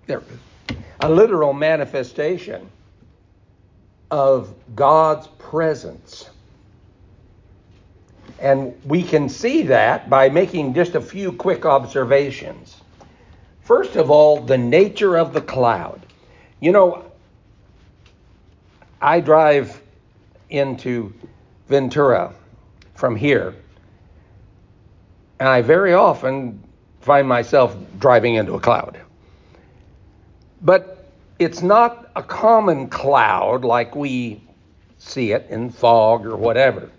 There, a literal manifestation of God's presence. And we can see that by making just a few quick observations. First of all, the nature of the cloud. You know, I drive into Ventura from here, and I very often find myself driving into a cloud. But it's not a common cloud like we see it in fog or whatever.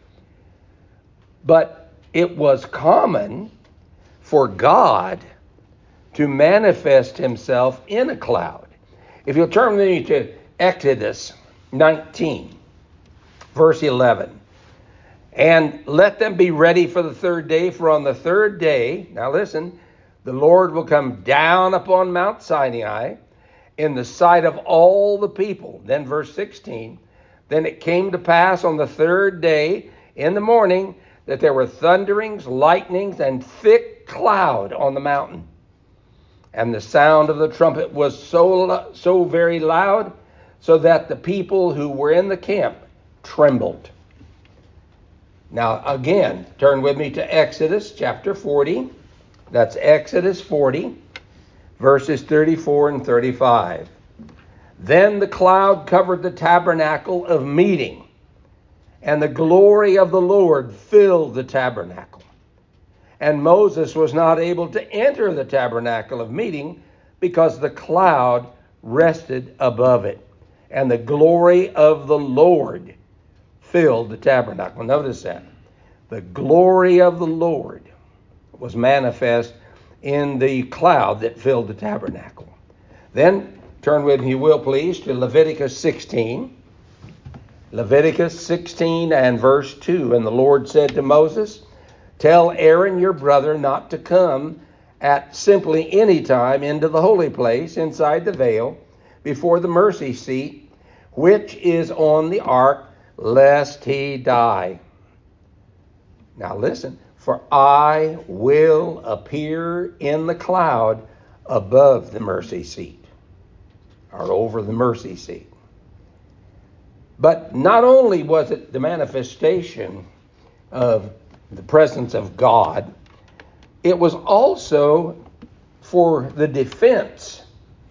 But it was common for God to manifest himself in a cloud. If you'll turn with me to Exodus 19, verse 11. And let them be ready for the third day, for on the third day, now listen, the Lord will come down upon Mount Sinai in the sight of all the people. Then verse 16, then it came to pass on the third day in the morning that there were thunderings, lightnings, and thick cloud on the mountain. And the sound of the trumpet was so very loud, so that the people who were in the camp trembled. Now again, turn with me to Exodus chapter 40. That's Exodus 40, verses 34 and 35. Then the cloud covered the tabernacle of meeting, and the glory of the Lord filled the tabernacle. And Moses was not able to enter the tabernacle of meeting because the cloud rested above it, and the glory of the Lord filled the tabernacle. Notice that. The glory of the Lord was manifest in the cloud that filled the tabernacle. Then turn with me, you will please, to Leviticus 16. Leviticus 16 and verse 2. And the Lord said to Moses, tell Aaron your brother not to come at simply any time into the holy place inside the veil before the mercy seat, which is on the ark, lest he die. Now listen, for I will appear in the cloud above the mercy seat, or over the mercy seat. But not only was it the manifestation of the presence of God, it was also for the defense.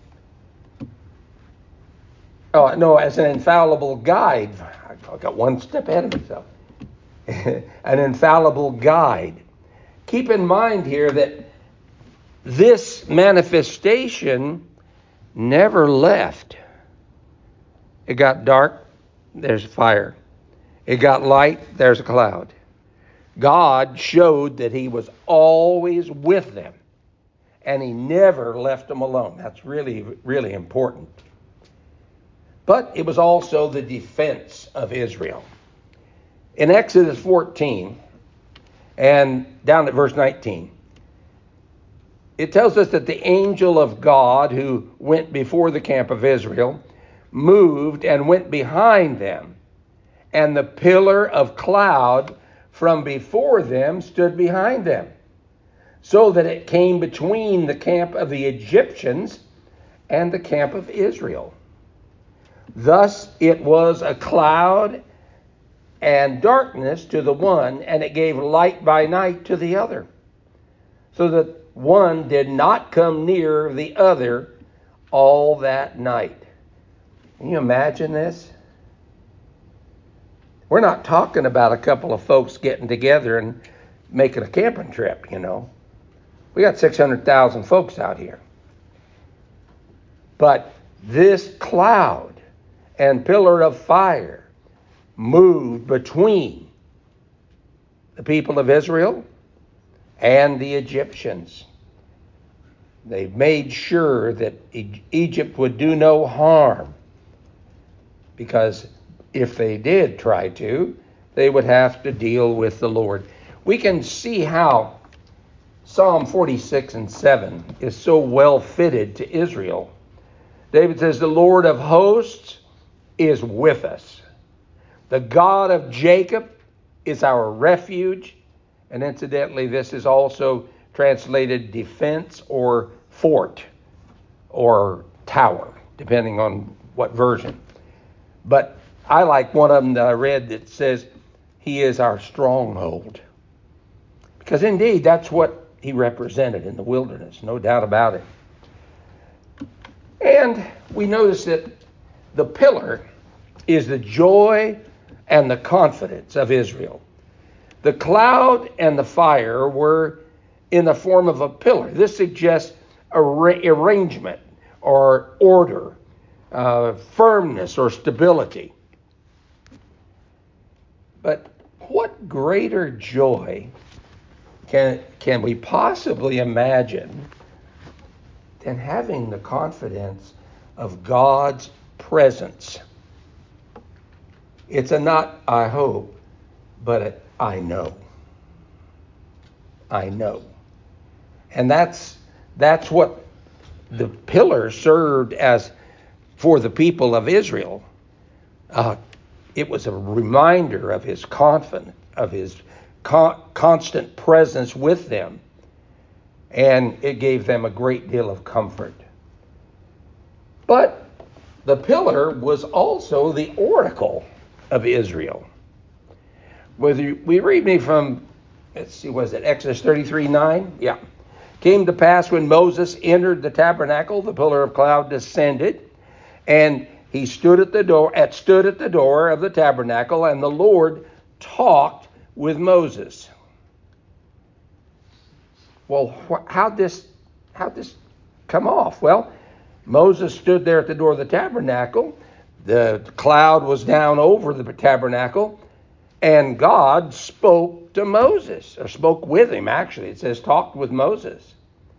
Oh, no, as an infallible guide. I got one step ahead of myself. An infallible guide. Keep in mind here that this manifestation never left. It got dark, there's fire. It got light, there's a cloud. God showed that he was always with them, and he never left them alone. That's really, really important. But it was also the defense of Israel. In Exodus 14, and down at verse 19, it tells us that the angel of God who went before the camp of Israel moved and went behind them, and the pillar of cloud from before them stood behind them, so that it came between the camp of the Egyptians and the camp of Israel. Thus it was a cloud and darkness to the one, and it gave light by night to the other, so that one did not come near the other all that night. Can you imagine this? We're not talking about a couple of folks getting together and making a camping trip, you know. We got 600,000 folks out here. But this cloud and pillar of fire moved between the people of Israel and the Egyptians. They made sure that Egypt would do no harm, because if they did try to, they would have to deal with the Lord. We can see how Psalm 46 and 7 is so well fitted to Israel. David says, the Lord of hosts is with us. The God of Jacob is our refuge. And incidentally, this is also translated defense or fort or tower, depending on what version. But I like one of them that I read that says, he is our stronghold. Because indeed, that's what he represented in the wilderness, no doubt about it. And we notice that the pillar is the joy and the confidence of Israel. The cloud and the fire were in the form of a pillar. This suggests arrangement or order, firmness or stability. But what greater joy can we possibly imagine than having the confidence of God's presence? It's a not I hope, but I know. I know. And that's what the pillar served as for the people of Israel. It was a reminder of his confidence, of his constant presence with them. And it gave them a great deal of comfort. But the pillar was also the oracle of Israel. Whether we read me from, let's see, was it Exodus 33:9? Yeah. Came to pass when Moses entered the tabernacle, the pillar of cloud descended, and he stood at the door of the tabernacle, and the Lord talked with Moses. Well, how'd this come off? Well, Moses stood there at the door of the tabernacle. The cloud was down over the tabernacle, and God spoke to Moses, or spoke with him, actually. It says talked with Moses.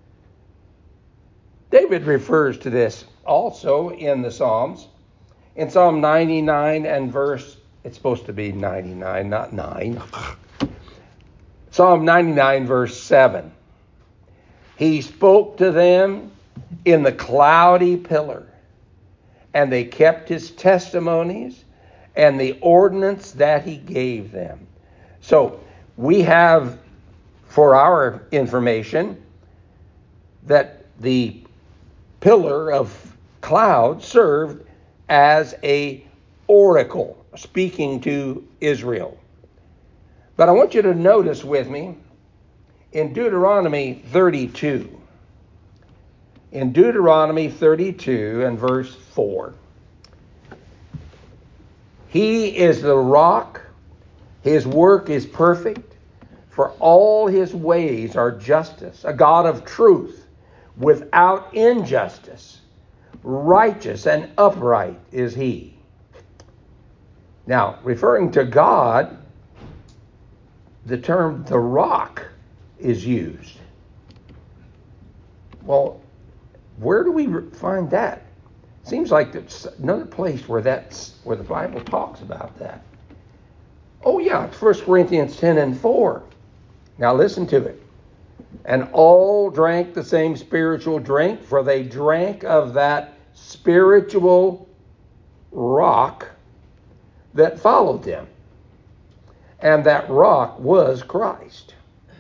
David refers to this also in the Psalms. In Psalm 99 and verse, it's supposed to be 99, not 9. Psalm 99 verse 7. He spoke to them in the cloudy pillar, and they kept his testimonies and the ordinance that he gave them. So we have, for our information, that the pillar of cloud served as a oracle, speaking to Israel. But I want you to notice with me in Deuteronomy 32. In Deuteronomy 32 and verse 4. He is the rock, his work is perfect, for all his ways are justice, a God of truth, without injustice, righteous and upright is he. Now, referring to God, the term the rock is used. Well, where do we find that? Seems like there's another place where the Bible talks about that. Oh yeah, it's 1 Corinthians 10 and 4. Now listen to it. And all drank the same spiritual drink, for they drank of that spiritual rock that followed them. And that rock was Christ.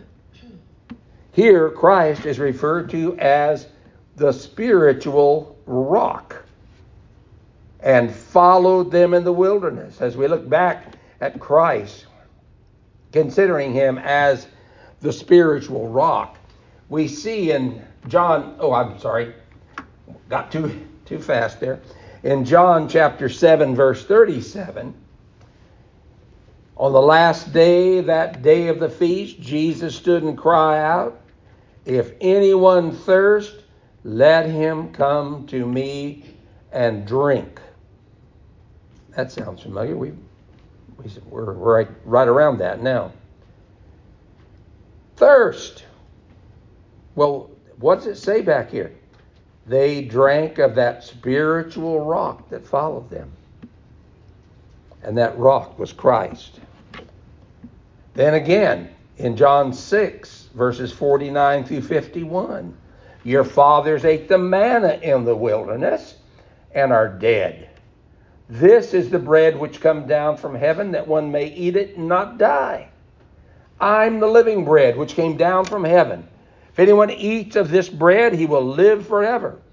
Here, Christ is referred to as the spiritual rock, and followed them in the wilderness. As we look back at Christ, considering him as the spiritual rock, we see in John, got too fast there. In John chapter 7, verse 37, on the last day, that day of the feast, Jesus stood and cried out, "If anyone thirst, let him come to me and drink." That sounds familiar. We're right around that now. Thirst. Well, what does it say back here? They drank of that spiritual rock that followed them. And that rock was Christ. Then again, in John 6, verses 49 through 51, your fathers ate the manna in the wilderness and are dead. This is the bread which comes down from heaven, that one may eat it and not die. I'm the living bread which came down from heaven. If anyone eats of this bread, he will live forever.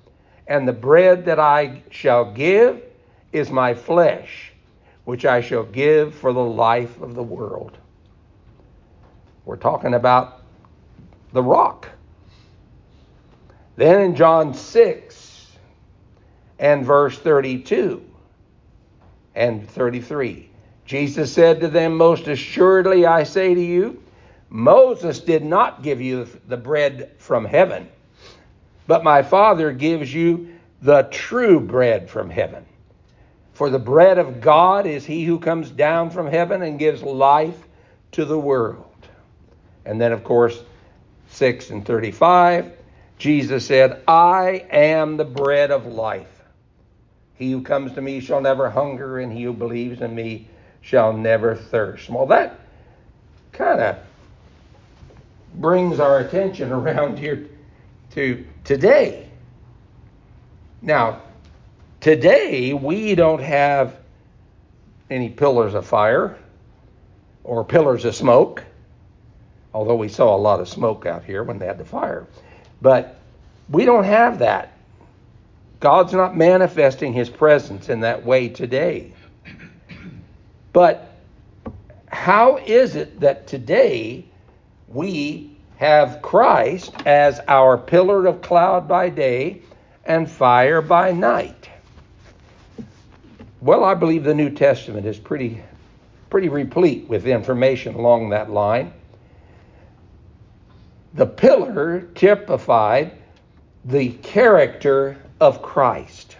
And the bread that I shall give is my flesh, which I shall give for the life of the world. We're talking about the rock. Then in John 6 and verse 32 and 33, Jesus said to them, most assuredly I say to you, Moses did not give you the bread from heaven, but my Father gives you the true bread from heaven. For the bread of God is he who comes down from heaven and gives life to the world. And then, of course, 6 and 35, Jesus said, I am the bread of life. He who comes to me shall never hunger, and he who believes in me shall never thirst. Well, that kind of brings our attention around here to today. Now, today we don't have any pillars of fire or pillars of smoke, although we saw a lot of smoke out here when they had the fire. But we don't have that. God's not manifesting his presence in that way today. But how is it that today we have Christ as our pillar of cloud by day and fire by night? Well, I believe the New Testament is pretty replete with information along that line. The pillar typified the character of Christ.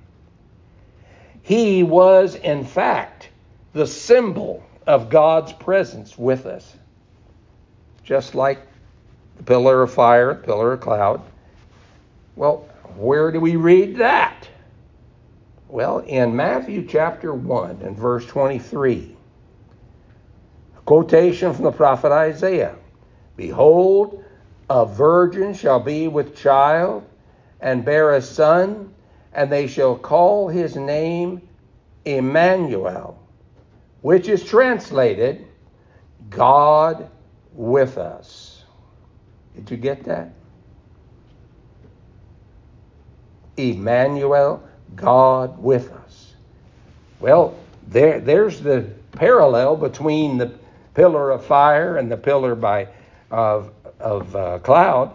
He was, in fact, the symbol of God's presence with us. Just like the pillar of fire, pillar of cloud. Well, where do we read that? Well, in Matthew chapter 1 and verse 23, a quotation from the prophet Isaiah. Behold, a virgin shall be with child and bear a son, and they shall call his name Emmanuel, which is translated, God with us. Did you get that? Emmanuel, God with us. Well, there's the parallel between the pillar of fire and the pillar of cloud.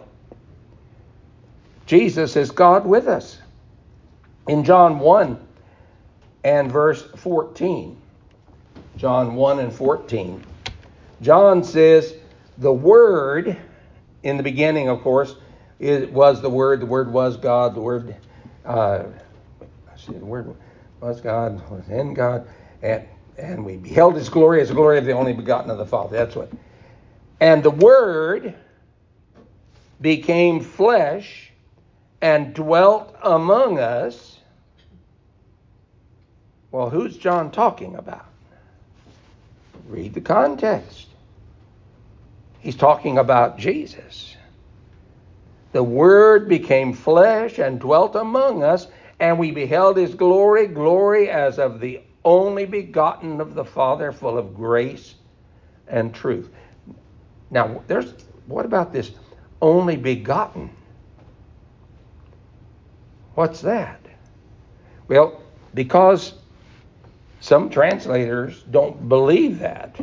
Jesus is God with us. In John 1 and verse 14, John 1 and 14, John says, the Word, in the beginning, of course, it was the Word was God, the Word was God, was in God, and we beheld his glory as the glory of the only begotten of the Father. That's what. And the Word became flesh and dwelt among us. Well, who's John talking about? Read the context. He's talking about Jesus. The Word became flesh and dwelt among us, and we beheld his glory, glory as of the only begotten of the Father, full of grace and truth. Now, what about this only begotten? What's that? Well, because some translators don't believe that.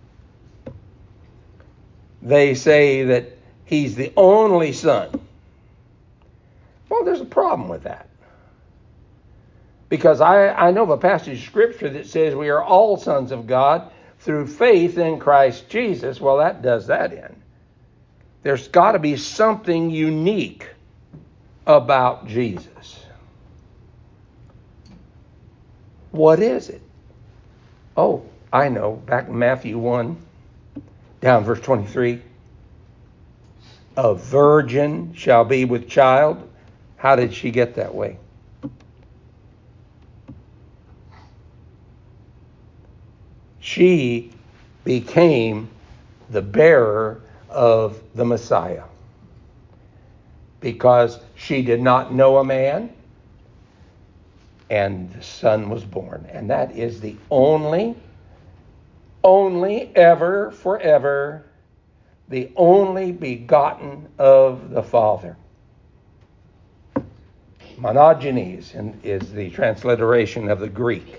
They say that he's the only Son. Well, there's a problem with that. Because I know of a passage of Scripture that says we are all sons of God through faith in Christ Jesus. Well, that does that in. There's got to be something unique about Jesus. What is it? Oh, I know. Back in Matthew 1, down verse 23. A virgin shall be with child. How did she get that way? She became the bearer of the Messiah because she did not know a man, and the Son was born. And that is the only, ever, forever, the only begotten of the Father. Monogenes is the transliteration of the Greek.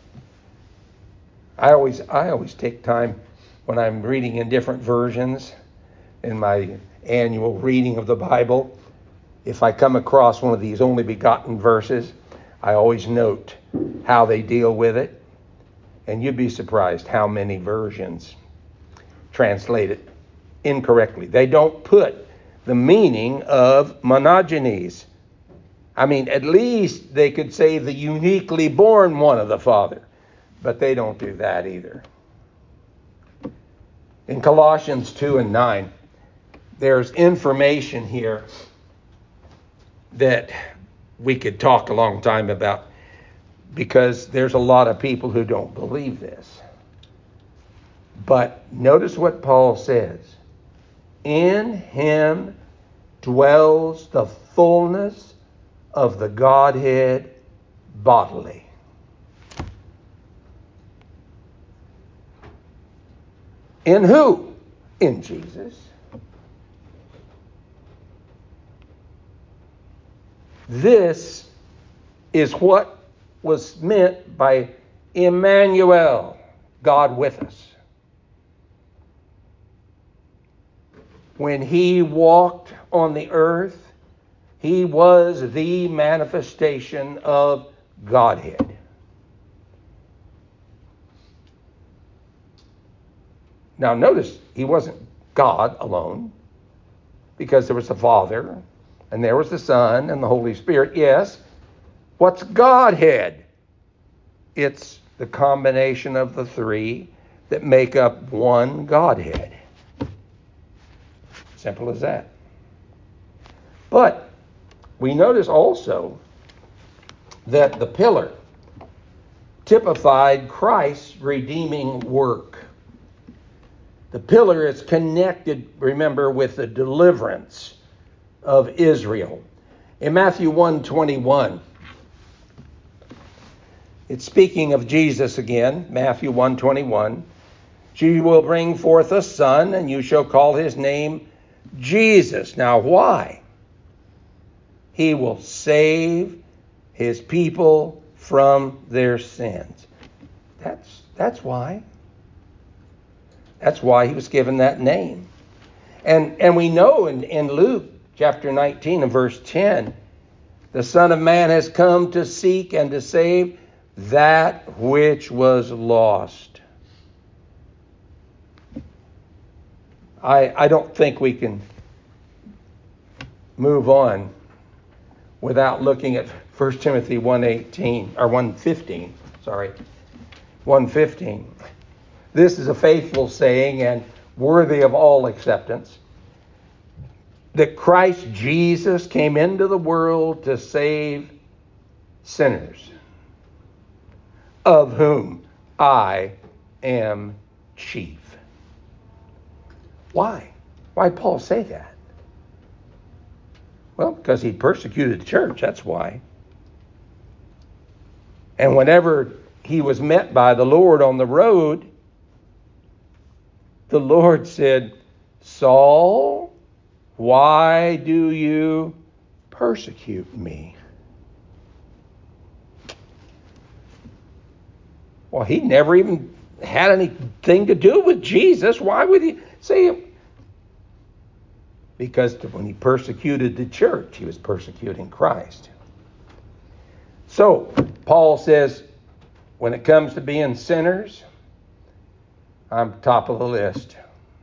I always take time when I'm reading in different versions in my annual reading of the Bible. If I come across one of these only begotten verses, I always note how they deal with it. And you'd be surprised how many versions translate it incorrectly. They don't put the meaning of monogenes. I mean, at least they could say the uniquely born one of the Father. But they don't do that either. In Colossians 2 and 9, there's information here that we could talk a long time about, because there's a lot of people who don't believe this. But notice what Paul says. In him dwells the fullness of the Godhead bodily. In who? In Jesus. This is what was meant by Emmanuel, God with us. When he walked on the earth, he was the manifestation of Godhead. Now notice, he wasn't God alone, because there was the Father, and there was the Son, and the Holy Spirit. Yes, what's Godhead? It's the combination of the three that make up one Godhead. Simple as that. But we notice also that the pillar typified Christ's redeeming work. The pillar is connected, remember, with the deliverance of Israel. In Matthew 1:21, it's speaking of Jesus again, Matthew 1:21. She will bring forth a son, and you shall call his name Jesus. Now why? He will save his people from their sins. That's why. That's why he was given that name. And we know in Luke chapter 19 and verse 10, the Son of Man has come to seek and to save that which was lost. I don't think we can move on without looking at 1 Timothy 1:18 or 1:15. 1:15. This is a faithful saying and worthy of all acceptance, that Christ Jesus came into the world to save sinners, of whom I am chief. Why? Why'd Paul say that? Well, because he persecuted the church, that's why. And whenever he was met by the Lord on the road, the Lord said, Saul, why do you persecute me? Well, he never even had anything to do with Jesus. Why would he say it? Because when he persecuted the church, he was persecuting Christ. So, Paul says, when it comes to being sinners, I'm top of the list.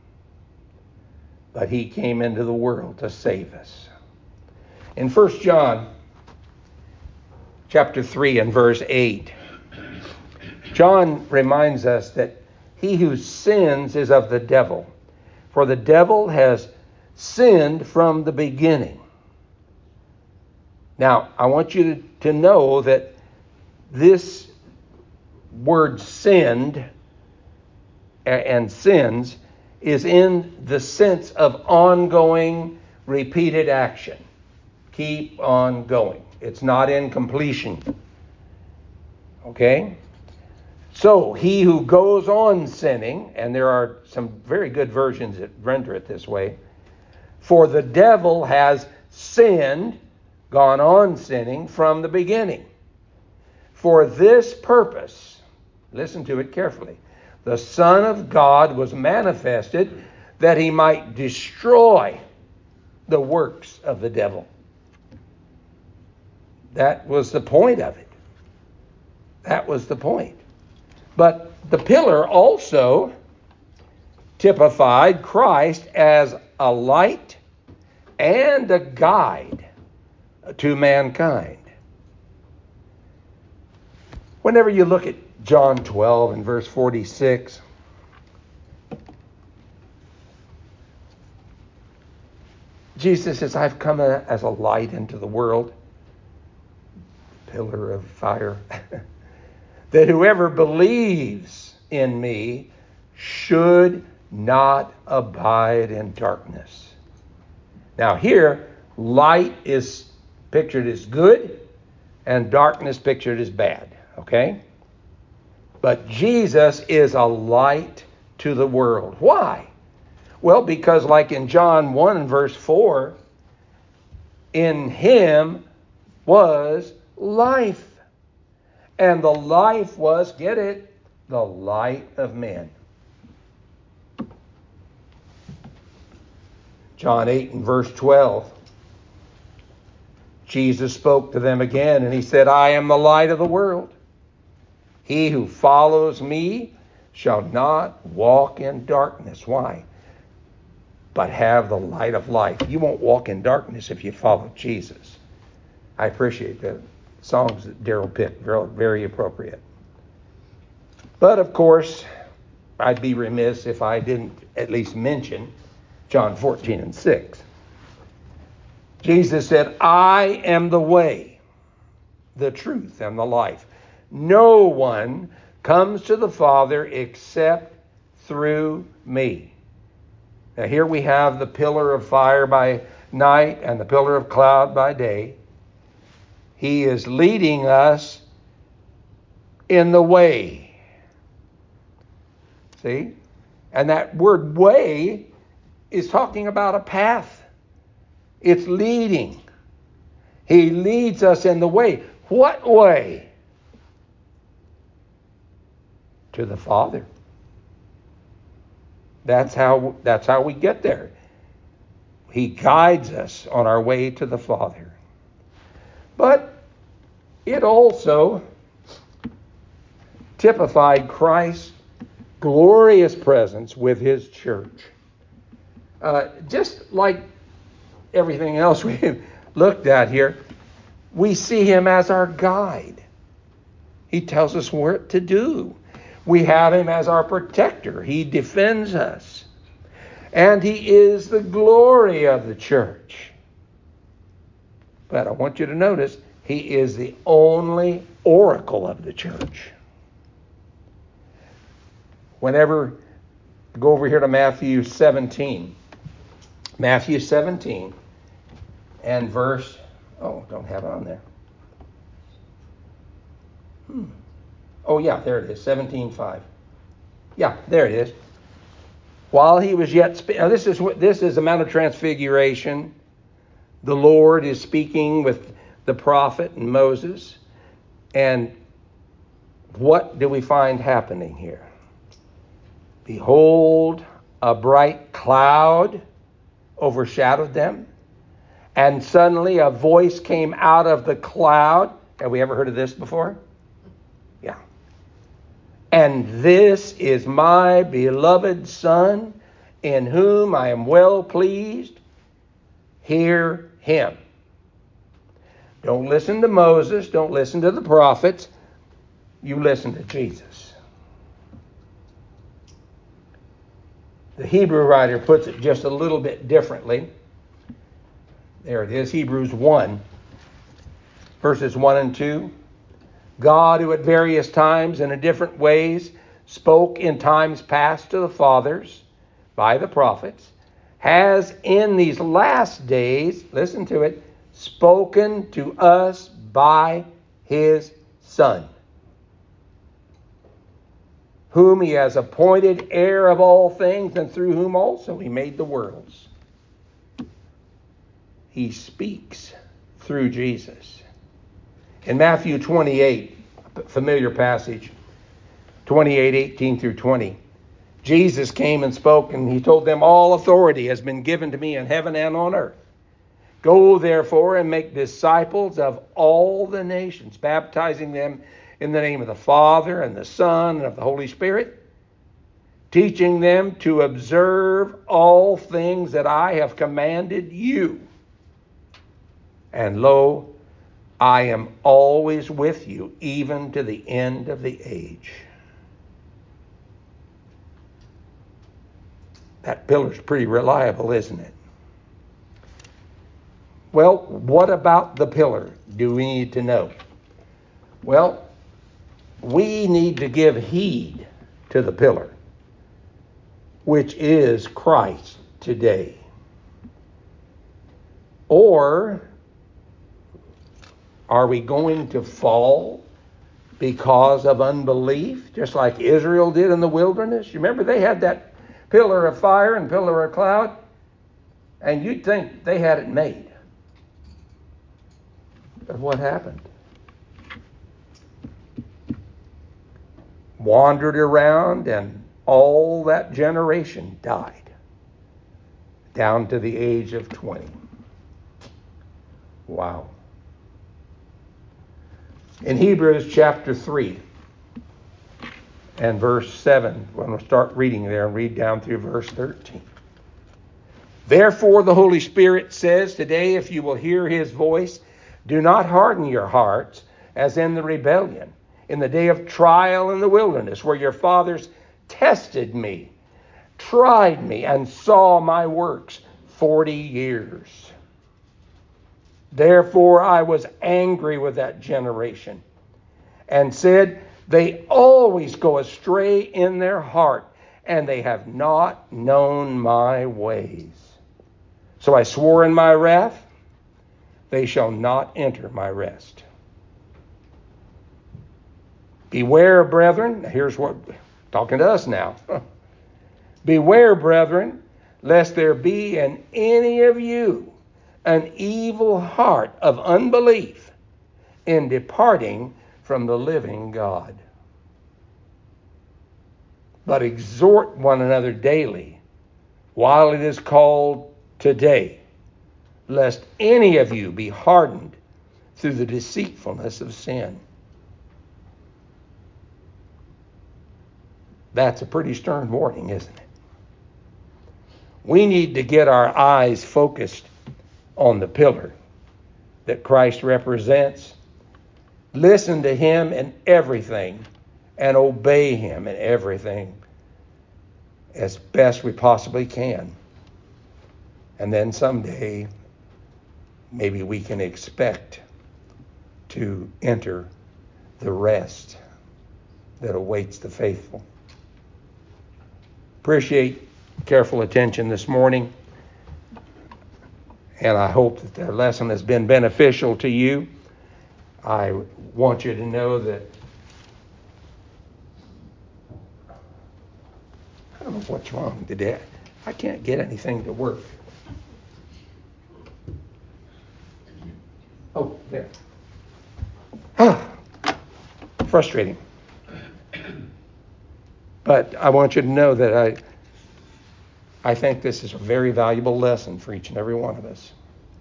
But he came into the world to save us. In 1 John chapter 3 and verse 8, John reminds us that he who sins is of the devil, for the devil has sinned from the beginning. Now, I want you to know that this word sinned and sins is in the sense of ongoing, repeated action. Keep on going. It's not in completion. Okay? So, he who goes on sinning, and there are some very good versions that render it this way, for the devil has sinned gone on sinning from the beginning. For this purpose, listen to it carefully, the Son of God was manifested that he might destroy the works of the devil. That was the point of it. That was the point. But the pillar also typified Christ as a light and a guide to mankind. Whenever you look at John 12 and verse 46, Jesus says, I've come as a light into the world, pillar of fire, that whoever believes in me should not abide in darkness. Now here, light is pictured as good and darkness pictured as bad, okay? But Jesus is a light to the world. Why? Well, because like in John 1 verse 4, in him was life. And the life was, get it, the light of men. John 8 and verse 12. Jesus spoke to them again and he said, I am the light of the world. He who follows me shall not walk in darkness. Why? But have the light of life. You won't walk in darkness if you follow Jesus. I appreciate the songs that Daryl picked. Very, very appropriate. But of course, I'd be remiss if I didn't at least mention John 14 and 6. Jesus said, I am the way, the truth, and the life. No one comes to the Father except through me. Now here we have the pillar of fire by night and the pillar of cloud by day. He is leading us in the way. See? And that word way is talking about a path. It's leading. He leads us in the way. What way? To the Father. That's how we get there. He guides us on our way to the Father. But it also typified Christ's glorious presence with his church. Just like everything else we've looked at here, we see him as our guide. He tells us what to do. We have him as our protector. He defends us. And he is the glory of the church. But I want you to notice, he is the only oracle of the church. Whenever, go over here to Matthew 17. Matthew 17 and verse, don't have it on there. Oh yeah, there it is, 17:5. Yeah, there it is. While he was yet this is the Mount of Transfiguration. The Lord is speaking with the prophet and Moses. And what do we find happening here? Behold, a bright cloud overshadowed them. And suddenly a voice came out of the cloud. Have we ever heard of this before? Yeah. And this is my beloved Son, in whom I am well pleased. Hear him. Don't listen to Moses. Don't listen to the prophets. You listen to Jesus. The Hebrew writer puts it just a little bit differently. There it is, Hebrews 1, verses 1 and 2. God, who at various times and in different ways spoke in times past to the fathers by the prophets, has in these last days, listen to it, spoken to us by his Son, whom he has appointed heir of all things, and through whom also he made the worlds. He speaks through Jesus. In Matthew 28, familiar passage, 28:18 through 20, Jesus came and spoke, and he told them, "All authority has been given to me in heaven and on earth. Go, therefore, and make disciples of all the nations, baptizing them in the name of the Father and the Son and of the Holy Spirit, teaching them to observe all things that I have commanded you. And lo, I am always with you, even to the end of the age." That pillar's pretty reliable, isn't it? Well, what about the pillar do we need to know? Well, we need to give heed to the pillar, which is Christ today. Or are we going to fall because of unbelief, just like Israel did in the wilderness? You remember they had that pillar of fire and pillar of cloud, and you'd think they had it made. But what happened? Wandered around, and all that generation died, down to the age of 20. Wow. In Hebrews chapter 3 and verse 7, when we'll start reading there and read down through verse 13. "Therefore the Holy Spirit says today, if you will hear his voice, do not harden your hearts as in the rebellion, in the day of trial in the wilderness, where your fathers tested me, tried me, and saw my works 40 years. Therefore I was angry with that generation and said, they always go astray in their heart, and they have not known my ways. So I swore in my wrath, they shall not enter my rest. Beware, brethren." Here's what, talking to us now. "Beware, brethren, lest there be in any of you an evil heart of unbelief in departing from the living God. But exhort one another daily, while it is called today, lest any of you be hardened through the deceitfulness of sin." That's a pretty stern warning, isn't it? We need to get our eyes focused on the pillar that Christ represents. Listen to him in everything and obey him in everything as best we possibly can. And then someday, maybe we can expect to enter the rest that awaits the faithful. Appreciate careful attention this morning, and I hope that the lesson has been beneficial to you. I want you to know that I don't know what's wrong today. I can't get anything to work. Oh, there. Frustrating. But I want you to know that I think this is a very valuable lesson for each and every one of us,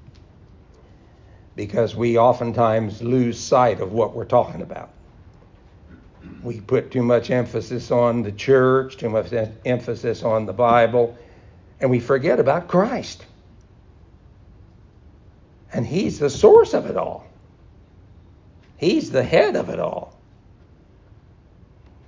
because we oftentimes lose sight of what we're talking about. We put too much emphasis on the church, too much emphasis on the Bible, and we forget about Christ. And he's the source of it all. He's the head of it all.